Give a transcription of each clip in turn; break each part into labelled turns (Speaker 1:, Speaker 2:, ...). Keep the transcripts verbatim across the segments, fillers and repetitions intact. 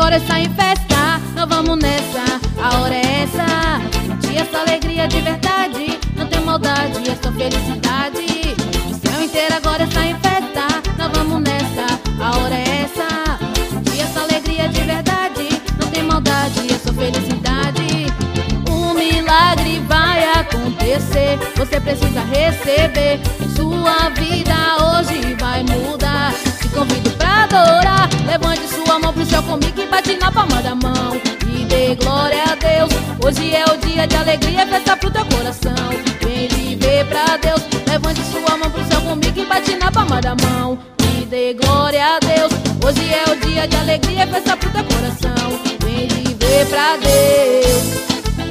Speaker 1: agora está em festa, nós vamos nessa, a hora é essa. Sentir essa alegria de verdade, não tem maldade, é só felicidade. O céu inteiro agora está em festa, nós vamos nessa, a hora é essa. Sentir essa alegria de verdade, não tem maldade, é só felicidade. Um milagre vai acontecer, você precisa receber. Sua vida hoje vai mudar. Te convido pra adorar, levante sua mão pro céu comigo e bate na palma da mão e dê glória a Deus. Hoje é o dia de alegria, festa pro teu coração. Vem viver pra Deus, levante sua mão pro céu comigo e bate na palma da mão e dê glória a Deus. Hoje é o dia de alegria, festa pro teu coração. Vem viver pra Deus.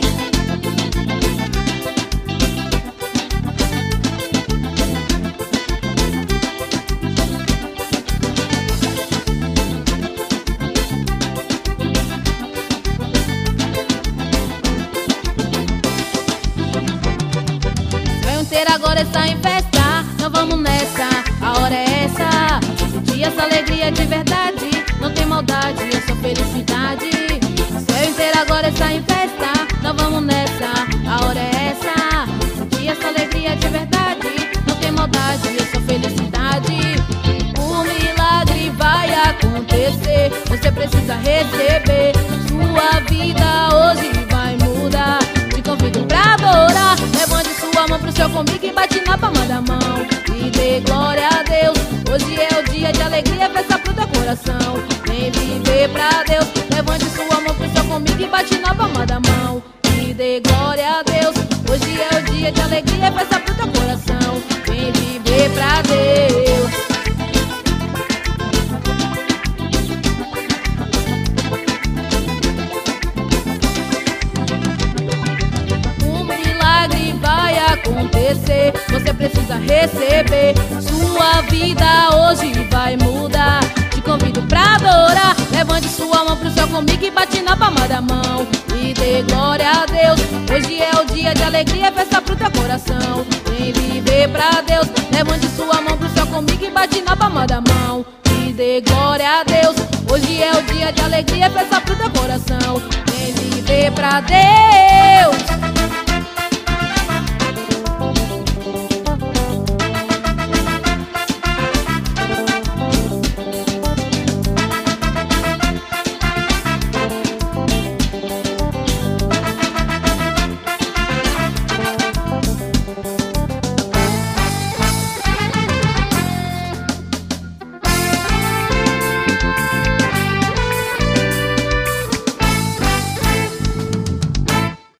Speaker 1: Agora está em festa, nós vamos nessa, a hora é essa. Sentir essa alegria de verdade, não tem maldade, é só felicidade. O céu inteiro agora está em festa, nós vamos nessa, a hora é essa. Sentir essa alegria de verdade, não tem maldade, é só felicidade. Um milagre vai acontecer, você precisa receber. Sua vida hoje vai mudar. Te convido pra adorar, levante sua mão pro céu comigo e bate na palma da mão e dê glória a Deus. Hoje é o dia de alegria, festa pro teu coração. Vem viver pra Deus, levante sua mão pro céu comigo e bate na palma da mão e dê glória a Deus. Hoje é o dia de alegria, festa pro teu coração. Vem viver pra Deus. Acontecer, você precisa receber. Sua vida hoje vai mudar. Te convido pra adorar, levante sua mão pro céu comigo e bate na palma da mão e dê glória a Deus. Hoje é o dia de alegria, festa pro teu coração. Vem viver pra Deus, levante sua mão pro céu comigo e bate na palma da mão e dê glória a Deus. Hoje é o dia de alegria, festa pro teu coração. Vem viver pra Deus.